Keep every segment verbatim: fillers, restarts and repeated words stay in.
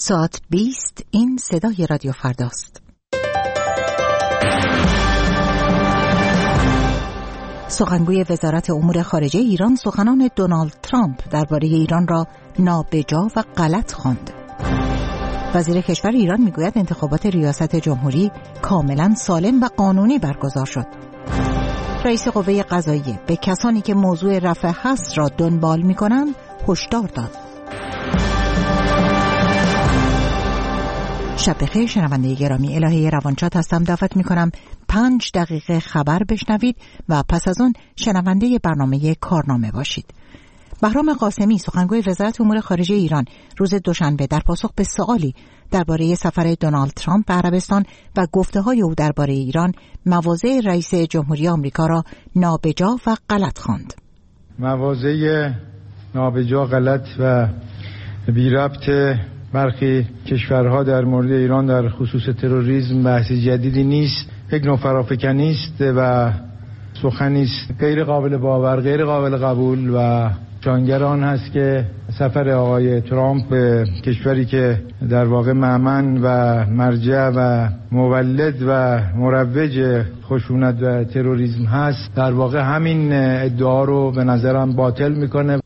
ساعت بیست. این صدای رادیو فرداست. سخنگوی وزارت امور خارجه ایران سخنان دونالد ترامپ درباره ایران را نابجا و غلط خواند. وزیر کشور ایران میگوید انتخابات ریاست جمهوری کاملا سالم و قانونی برگزار شد. رئیس قوه قضاییه به کسانی که موضوع رفع حصر را دنبال می‌کنند هشدار داد. شب بخیر شنونده گرامی، الهه روانشاد هستم. دعوت می‌کنم پنج دقیقه خبر بشنوید و پس از آن شنونده برنامه کارنامه باشید. بهرام قاسمی سخنگوی وزارت امور خارجه ایران روز دوشنبه در پاسخ به سوالی درباره سفر دونالد ترامپ به عربستان و گفته‌های او درباره ایران مواضع رئیس جمهوری آمریکا را نابجا و غلط خواند. مواضع نابجا، غلط و بی ربط برخی کشورها در مورد ایران در خصوص تروریسم بحث جدیدی نیست، یک نوع فرافکنی است و سخنی است غیر قابل باور، غیر قابل قبول و جانگر آن هست که سفر آقای ترامپ به کشوری که در واقع مأمن و مرجع و مولد و مروج خشونت و تروریسم هست، در واقع همین ادعا رو به نظرم باطل میکنه.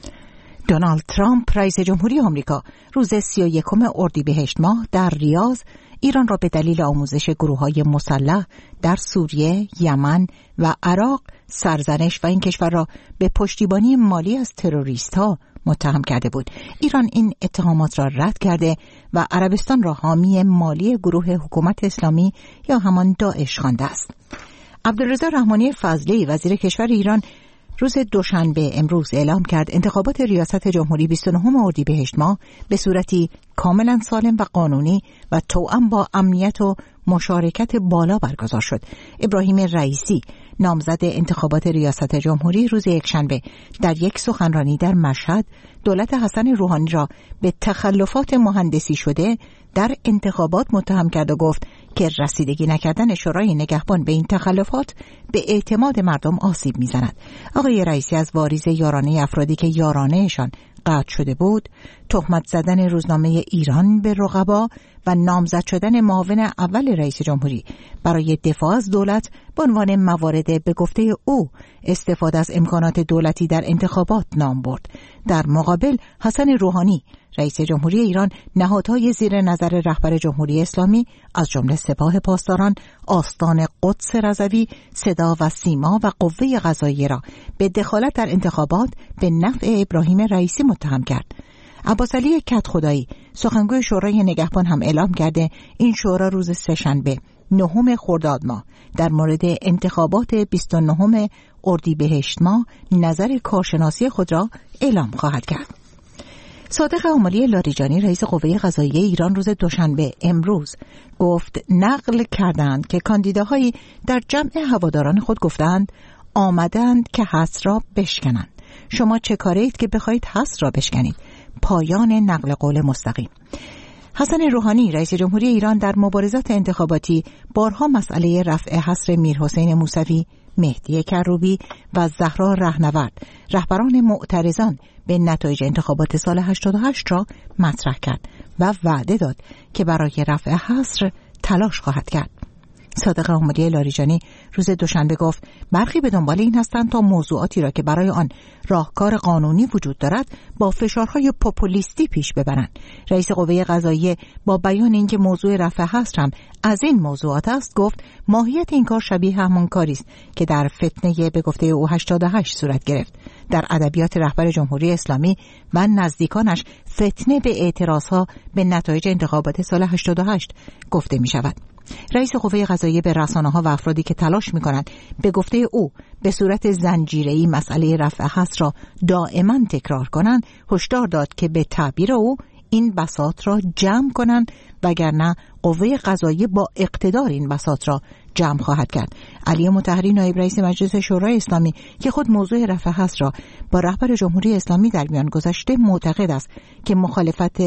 دونالد ترامپ رئیس جمهوری آمریکا روز سی و یکم اردیبهشت ماه در ریاض ایران را به دلیل آموزش گروه‌های مسلح در سوریه، یمن و عراق سرزنش و این کشور را به پشتیبانی مالی از تروریست‌ها متهم کرده بود. ایران این اتهامات را رد کرده و عربستان را حامی مالی گروه حکومت اسلامی یا همان داعش خوانده است. عبدالرضا رحمانی فضلی وزیر کشور ایران روز دوشنبه امروز اعلام کرد انتخابات ریاست جمهوری بیست و نهم اردیبهشت ماه به صورتی کاملا سالم و قانونی و توأم با امنیت و مشارکت بالا برگزار شد. ابراهیم رئیسی نامزد انتخابات ریاست جمهوری روز یکشنبه در یک سخنرانی در مشهد دولت حسن روحانی را به تخلفات مهندسی شده در انتخابات متهم کرد و گفت که رسیدگی نکردن شورای نگهبان به این تخلفات به اعتماد مردم آسیب می‌زند. آقای رئیسی از واریز یارانه افرادی که یارانه‌شان قطع شده بود، تهمت زدن روزنامه ایران به رقبا و نامزد شدن معاون اول رئیس جمهوری برای دفاع از دولت به عنوان موارد به گفته او استفاده از امکانات دولتی در انتخابات نام برد. در مقابل حسن روحانی رئیس جمهوری ایران نهادهای زیر نظر رهبر جمهوری اسلامی از جمله سپاه پاسداران، آستان قدس رضوی، صدا و سیما و قوه قضاییه را به دخالت در انتخابات به نفع ابراهیم رئیسی متهم کرد. عباسعلی کدخدایی سخنگوی شورای نگهبان هم اعلام کرده این شورا روز سه‌شنبه نهم خرداد ماه در مورد انتخابات بیست و نهم اردیبهشت ماه نظر کارشناسی خود را اعلام خواهد کرد. صادق آملی لاریجانی رئیس قوه قضاییه ایران روز دوشنبه امروز گفت نقل کردند که کاندیداهایی در جمع هواداران خود گفتند آمدند که حصر را بشکنند. شما چه کارید که بخواهید حصر را بشکنید؟ پایان نقل قول مستقیم. حسن روحانی رئیس جمهوری ایران در مبارزات انتخاباتی بارها مسئله رفع حصر میرحسین موسوی، مهدی کروبی و زهرا رهنورد رهبران معترضان به نتایج انتخابات سال هشتاد و هشت را مطرح کرد و وعده داد که برای رفع حصر تلاش خواهد کرد. صادق آملی لاریجانی روز دوشنبه گفت برخی به دنبال این هستند تا موضوعاتی را که برای آن راهکار قانونی وجود دارد با فشارهای پوپولیستی پیش ببرند. رئیس قوه قضاییه با بیان اینکه موضوع رفع حصر هم از این موضوعات است گفت ماهیت این کار شبیه همان کاری است که در فتنه به گفته او هشتاد و هشت صورت گرفت. در ادبیات رهبر جمهوری اسلامی و نزدیکانش فتنه به اعتراضها به نتایج انتخابات سال هشتاد و هشت گفته می شود. رئیس قوه قضاییه به رسانه‌ها و افرادی که تلاش می‌کنند به گفته او به صورت زنجیره‌ای مسئله رفع حصر را دائما تکرار کنند هشدار داد که به تعبیر او این بساط را جمع کنند وگرنه قوه قضاییه با اقتدار این بساط را جمع خواهد کرد. علی مطهری نایب رئیس مجلس شورای اسلامی که خود موضوع رفع حصر را با رهبر جمهوری اسلامی در میان گذاشته معتقد است که مخالفت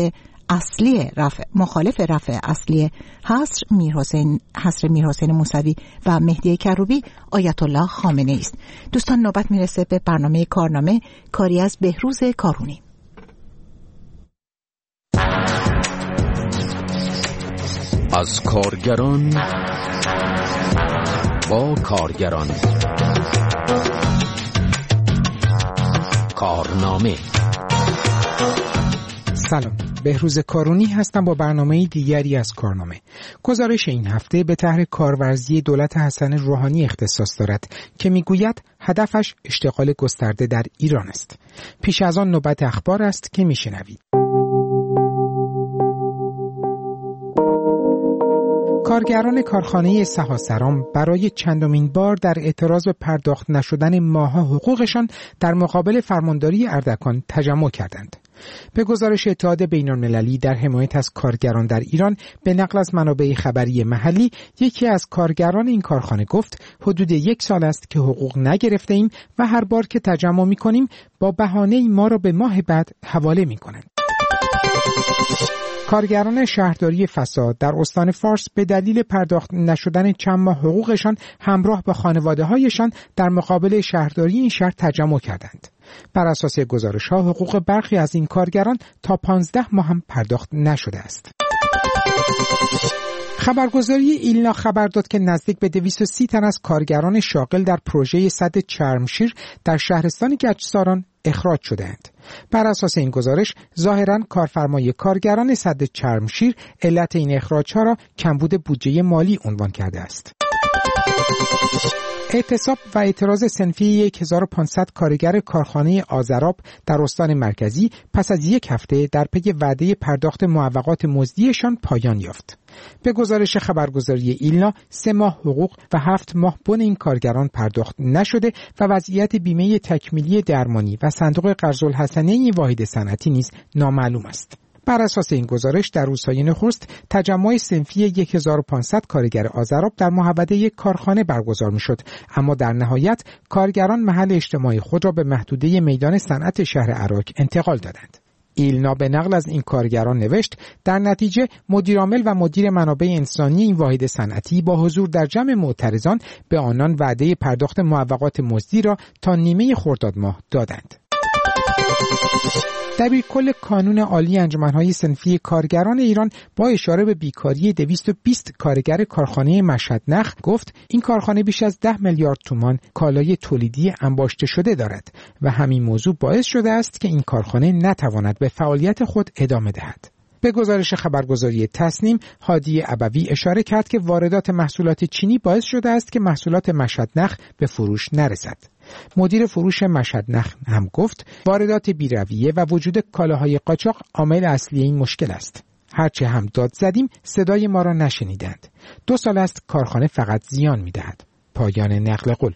اصلی رفع مخالف رفع اصلی حصر میرحسین حصر میرحسین موسوی و مهدی کروبی آیت الله خامنه‌ای است. دوستان نوبت میرسه به برنامه کارنامه، کاری از بهروز کارونی. از کارگران با کارگران. کارنامه. سلام، بهروز کارونی هستم با برنامه دیگری از کارنامه. گزارش این هفته به طرح کارورزی دولت حسن روحانی اختصاص دارد که میگوید هدفش اشتغال گسترده در ایران است. پیش از آن نوبت اخبار است که میشنوید. کارگران کارخانه سهاسرام برای چندمین بار در اعتراض به پرداخت نشدن ماه‌ها حقوقشان در مقابل فرمانداری اردکان تجمع کردند. به گزارش اتحاد بین‌المللی در حمایت از کارگران در ایران به نقل از منابع خبری محلی، یکی از کارگران این کارخانه گفت حدود یک سال است که حقوق نگرفته ایم و هر بار که تجمع می کنیم با بهانه ما را به ماه بعد حواله می کنند. کارگران شهرداری فساد در استان فارس به دلیل پرداخت نشدن چند ماه حقوقشان همراه با خانواده‌هایشان در مقابل شهرداری این شهر تجمع کردند. بر اساس گزارش‌ها حقوق برخی از این کارگران تا پانزده ماه هم پرداخت نشده است. خبرگزاری ایلنا خبر داد که نزدیک به دویست و سی تن از کارگران شاغل در پروژه سد چرمشیر در شهرستان گچساران اخراج شده‌اند. بر اساس این گزارش ظاهراً کارفرمای کارگران سد چرمشیر علت این اخراج‌ها را کمبود بودجه مالی عنوان کرده است. اعتصاب و اعتراض صنفی هزار و پانصد کارگر کارخانه آذراب در استان مرکزی پس از یک هفته در پی وعده پرداخت معوقات مزدیشان پایان یافت. به گزارش خبرگزاری ایلنا سه ماه حقوق و هفت ماه بن این کارگران پرداخت نشده و وضعیت بیمه تکمیلی درمانی و صندوق قرض الحسنه این واحد صنعتی نیز نامعلوم است. بر اساس این گزارش در روزهای نخست تجمع صنفی هزار و پانصد کارگر آذراب در محوطه یک کارخانه برگزار می‌شد، اما در نهایت کارگران محل اجتماع خود را به محدوده میدان صنعت شهر عراق انتقال دادند. ایلنا به نقل از این کارگران نوشت در نتیجه مدیرعامل و مدیر منابع انسانی این واحد صنعتی با حضور در جمع معترضان به آنان وعده پرداخت معوقات مزدی را تا نیمه خرداد ماه دادند. دبیرکل کانون عالی انجمن‌های صنفی کارگران ایران با اشاره به بیکاری دویست و بیست کارگر کارخانه مشهد نخ گفت این کارخانه بیش از ده میلیارد تومان کالای تولیدی انباشته شده دارد و همین موضوع باعث شده است که این کارخانه نتواند به فعالیت خود ادامه دهد. به گزارش خبرگزاری تصنیم، هادی ابوی اشاره کرد که واردات محصولات چینی باعث شده است که محصولات مشهد نخ به فروش نرسد. مدیر فروش مشهد نخ هم گفت واردات بی‌رویه و وجود کالاهای قاچاق عامل اصلی این مشکل است. هرچه هم داد زدیم صدای ما را نشنیدند. دو سال است کارخانه فقط زیان می‌دهد. پایان نقل قول.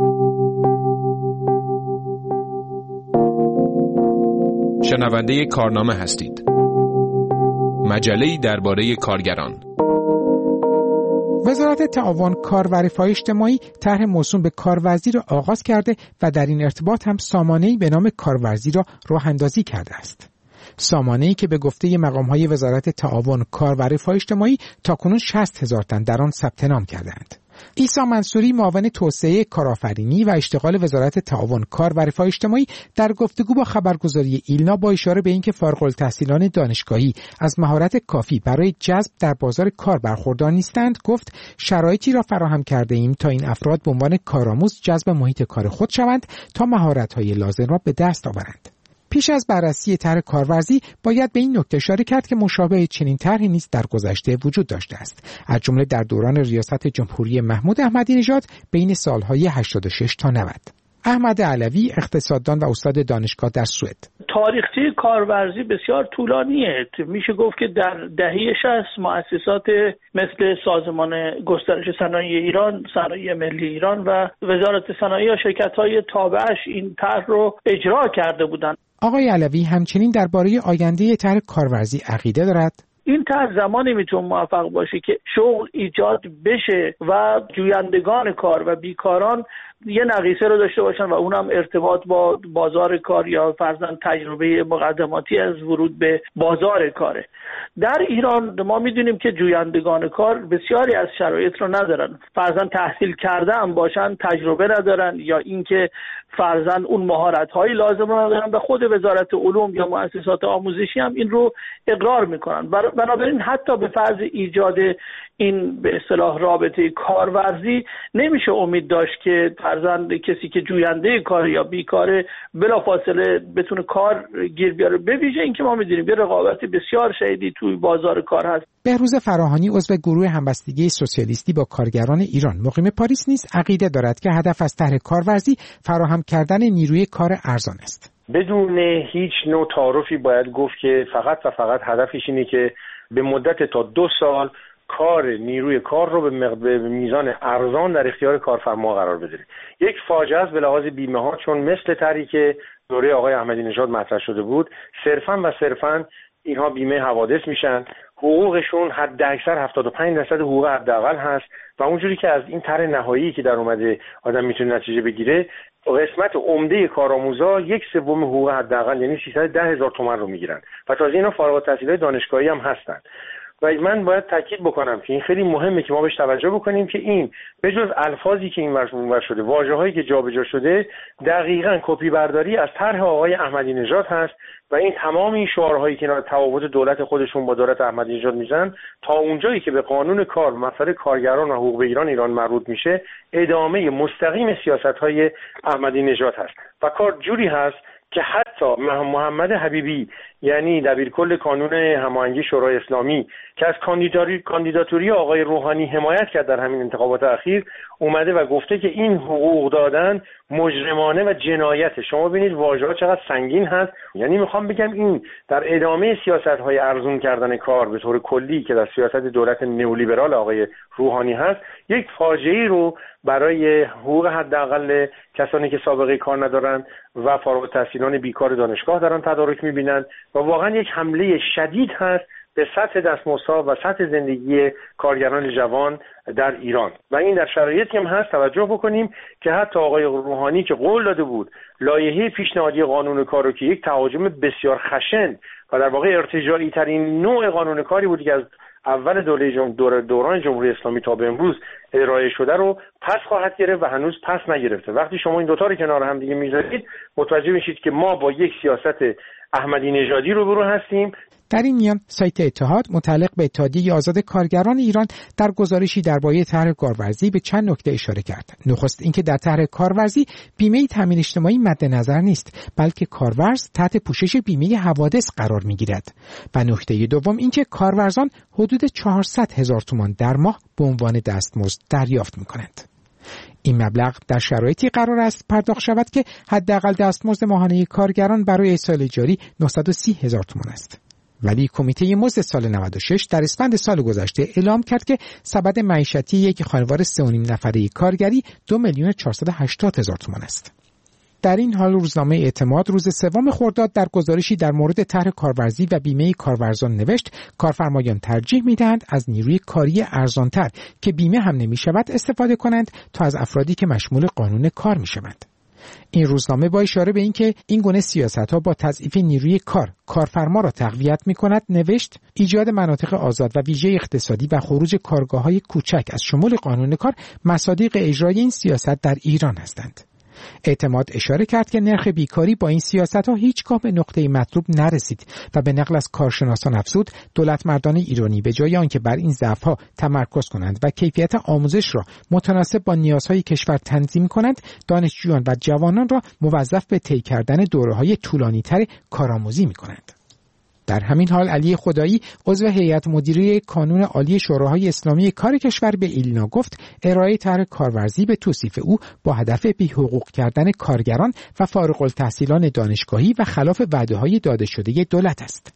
شنونده کارنامه هستید. مجله‌ای درباره کارگران. وزارت تعاون کار و رفاه اجتماعی طرح موسوم به کارورزی را آغاز کرده و در این ارتباط هم سامانه‌ای به نام کارورزی را راه اندازی کرده است. سامانه‌ای که به گفته مقام‌های وزارت تعاون کار و رفاه اجتماعی تاکنون شصت هزار تن در آن ثبت نام کرده‌اند. عیسی منصوری معاون توسعه کارآفرینی و اشتغال وزارت تعاون کار و رفاه اجتماعی در گفتگو با خبرگزاری ایلنا با اشاره به اینکه فارغ التحصیلان دانشگاهی از مهارت کافی برای جذب در بازار کار برخوردار نیستند، گفت شرایطی را فراهم کرده ایم تا این افراد به عنوان کارآموز جذب محیط کار خود شوند تا مهارت‌های لازم را به دست آورند. پیش از بررسی طرح کارورزی باید به این نکته اشاره کرد که مشابه چنین طرحی نیز در گذشته وجود داشته است، از جمله در دوران ریاست جمهوری محمود احمدی نژاد بین سالهای هشتاد و شش تا نود. احمد علوی اقتصاددان و استاد دانشگاه در سوئد: تاریخچه کارورزی بسیار طولانیه. میشه گفت که در دهه شصت مؤسسات مثل سازمان گسترش صنایع ایران، صنایع ملی ایران و وزارت صنایع و شرکت‌های تابعش این طرح رو اجرا کرده بودند. آقای علوی همچنین درباره آینده طرح کارورزی عقیده دارد. این طرح زمانی میتونه موفق باشه که شغل ایجاد بشه و جویندگان کار و بیکاران یه نقیصه رو داشته باشن و اونم ارتباط با بازار کار یا فرضاً تجربه مقدماتی از ورود به بازار کاره. در ایران ما میدونیم که جویندگان کار بسیاری از شرایط رو ندارن، فرضاً تحصیل کرده هم باشن تجربه ندارن، یا اینکه فرضاً اون مهارت‌های لازم رو ندارن و خود وزارت علوم یا مؤسسات آموزشی هم این رو اقرار میکنن. بنابراین حتی به فرض ایجاد این به اصطلاح رابطه کارورزی نمیشه امید داشت که فرضاً کسی که جوینده کار یا بیکاره بلافاصله بتونه کار گیر بیاره. به ویژه اینکه ما میدونیم یه رقابت بسیار شدیدی توی بازار کار هست. بهروز فراهانی عضو گروه همبستگی سوسیالیستی با کارگران ایران مقیم پاریس نیز عقیده دارد که هدف از طرح کارورزی فراهم کردن نیروی کار ارزان است. بدون هیچ نوع تعارفی باید گفت که فقط و فقط هدفش اینه که به مدت تا دو سال کار نیروی کار رو به میزان ارزان در اختیار کارفرما قرار بده. یک فاجعه است به لحاظ بیمه ها، چون مثل طرحی که دوره آقای احمدی نژاد مطرح شده بود صرفاً و صرفاً اینها بیمه حوادث میشن، حقوقشون حد اکثر هفتاد و پنج درصد حقوق حداقل هست و اونجوری که از این طرح نهایی که در اومده آدم میتونه نتیجه بگیره، قسمت عمده کارآموزا یک سوم حقوق حداقل یعنی سیصد و ده هزار تومان رو میگیرن و تازه اینا فارغ التحصیلای دانشگاهی هم هستن. و من باید تاکید بکنم که این خیلی مهمه که ما بهش توجه بکنیم که این به جز الفاظی که این ور شده، واژه‌هایی که جابجا شده، دقیقاً کپی برداری از طرح آقای احمدی نژاد هست و این تمام این شعارهایی که تفاوت دولت خودشون با دولت احمدی نژاد میزنن تا اونجایی که به قانون کار، مسئله کارگران و حقوق ایران ایران مربوط میشه، ادامه مستقیم سیاست‌های احمدی نژاد هست و کار جوری هست که حتی محمد حبیبی یعنی دبیرکل کانون هماهنگی شورای اسلامی که از کاندیداتوری کاندیداتوری آقای روحانی حمایت کرد در همین انتخابات اخیر، اومده و گفته که این حقوق دادن مجرمانه و جنایته. شما ببینید واژه‌ها چقدر سنگین هست. یعنی میخوام بگم این در ادامه سیاست‌های ارزون کردن کار به طور کلی که در سیاست دولت نئولیبرال آقای روحانی هست، یک فاجعه‌ای رو برای حقوق حداقل کسانی که سابقه کار ندارن و فارغ التحصیلان بیکار دانشگاه دارن تدارک می‌بینن و واقعا یک حمله شدید هست به سطح دستمزدها و سطح زندگی کارگران جوان در ایران. و این در شرایطی هم هست توجه بکنیم که حتی آقای روحانی که قول داده بود لایحه پیشنهادی قانون کار رو که یک تهاجم بسیار خشن و در واقع ارتجاعی ترین نوع قانون کاری بود که از اول دوره جم... دور... دوران جمهوری اسلامی تا به امروز ارائه شده رو پس خواهد گرفت و هنوز پس نگرفته. وقتی شما این دوتا رو کنار هم دیگه میذارید متوجه میشید که ما با یک سیاست احمدی نژادی روبرو هستیم. در این میان سایت اتحاد متعلق به اتحادیه آزاد کارگران ایران در گزارشی درباره طرح کارورزی به چند نکته اشاره کرد. نخست اینکه در طرح کارورزی بیمه تامین اجتماعی مد نظر نیست، بلکه کارورز تحت پوشش بیمه حوادث قرار میگیرد. و نکته دوم اینکه کارورزان حدود چهارصد هزار تومان در ماه به عنوان دستمزد دریافت میکنند. این مبلغ در شرایطی قرار است پرداخت شود که حداقل دستمزد ماهانه کارگران برای سال جاری نهصد و سی هزار تومان است. ولی کمیته مزد سال نود و شش در اسفند سال گذشته اعلام کرد که سبد معیشتی یک خانوار سه و نیم نفره کارگری دو میلیون چهارصد و هشتاد هزار تومان است. در این حال روزنامه اعتماد روز سوم خرداد در گزارشی در مورد طرح کارورزی و بیمه کارورزان نوشت کارفرمایان ترجیح می‌دهند از نیروی کاری ارزانتر که بیمه هم نمی‌شود استفاده کنند تا از افرادی که مشمول قانون کار می‌شوند. این روزنامه با اشاره به اینکه این گونه سیاست‌ها با تضعیف نیروی کار کارفرما را تقویت می‌کند نوشت ایجاد مناطق آزاد و ویژه اقتصادی و خروج کارگاه‌های کوچک از شمول قانون کار مصادیق اجرای این سیاست در ایران هستند. اعتماد اشاره کرد که نرخ بیکاری با این سیاست‌ها هیچگاه به نقطه مطلوب نرسید و به نقل از کارشناسان افزود دولت مردان ایرانی به جای آنکه بر این ضعف‌ها تمرکز کنند و کیفیت آموزش را متناسب با نیازهای کشور تنظیم کنند، دانشجویان و جوانان را موظف به طی کردن دوره‌های طولانی‌تر کارآموزی می‌کنند. در همین حال علی خدایی عضو هیئت مدیره کانون عالی شوراهای اسلامی کار کشور به ایلنا گفت ارائه طرح کارورزی به توصیف او با هدف بی‌حقوق کردن کارگران و فارغ التحصیلان دانشگاهی و خلاف وعده‌های داده شده دولت است.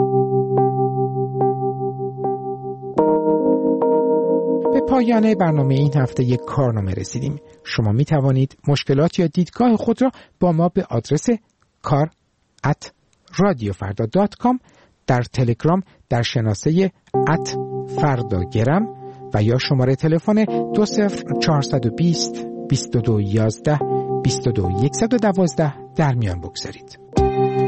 به پایان برنامه این هفته یک کارنامه رسیدیم. شما می توانید مشکلات یا دیدگاه خود را با ما به آدرس کار ات رادیو فردا دات کام در تلگرام در شناسه ات فرداگرم و یا شماره تلفن دو صفر چهارصد و بیست بیست و دو یازده بیست و دو صد و دوازده در میان بگذارید.